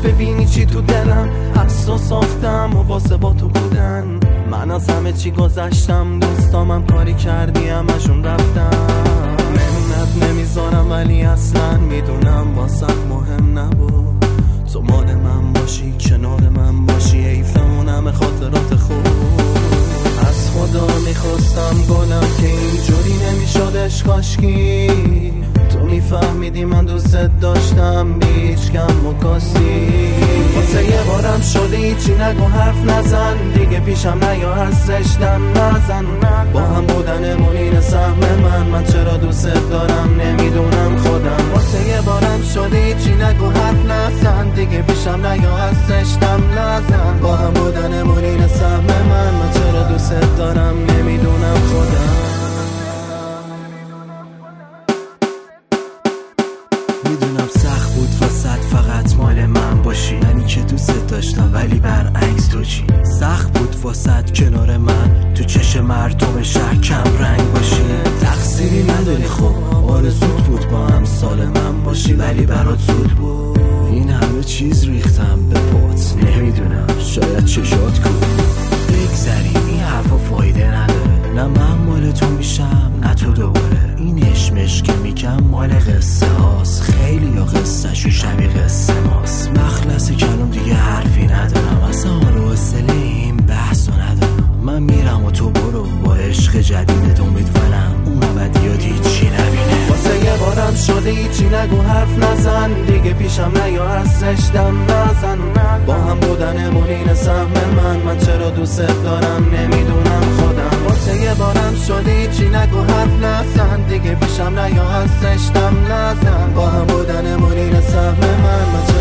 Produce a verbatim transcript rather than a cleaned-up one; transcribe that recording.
ببینی چی تو دلم هست و ساختم و واسه با تو بودن. من از همه چی گذشتم، دوستامم کاری کردی همشون رفتم. منت نمیذارم ولی اصلا میدونم واسه مهم نبود. تو مال من باشی، کنار من باشی، حیفمون همه خاطرات خوب. از خدا میخواستم گلم که اینجوری نمیشدش کاشکی. تو میفهمیدی من دوست داشتم بی هیچ کم و کاستی. واسه یه بارم شده هیچی نگو حرف نزن دیگه، پیشم نیا هستش دم نزن. با هم بودنمون اینه سهم من، من چرا دوست دارم نمیدونم خودم. واسه یه بارم شده هیچی نگو حرف نزن دیگه، پیشم نیا هستش دم نزن. با هم بودنمون اینه سهم من، من چرا دوست دارم نمیدونم خودم. میدونم سخت بود واسط فقط مال من باشی، منی که دوست داشتم ولی برعکس تو چی. سخت بود واسط کنار من تو چش مردم شهر کم رنگ باشی. تقصیری نداری خب آرزوت بود با هم سال من باشی، ولی برات زود بود. این همه چیز ریختم به پات، نمیدونم شاید چشات کو بگذریم این حرفا فایده نداره. نه من مال تو میشم نه تو دوباره. این اشمش که میگم مال قصه هاست، خیلی یا قصه شو شبیه قصه ماست. مخلص کلام دیگه حرفی ندارم، اصلا حال و حوصله این بحثو ندارم. من میرم و تو برو با عشق جدیدت، امیدوارم اون ابدیات هیچی نبینه. واسه یه بارم شده هیچی نگو حرف نزن دیگه، پیشم نیا هستش دم نزن. با هم بودنمون اینه سهم من، من چرا دوست دارم نمیدونم خودم. واسه یه بارم شده هیچی نگو حرف نزن دیگه، پیشم نیا هستش دم نزن. با هم بودنمون اینه سهم من، من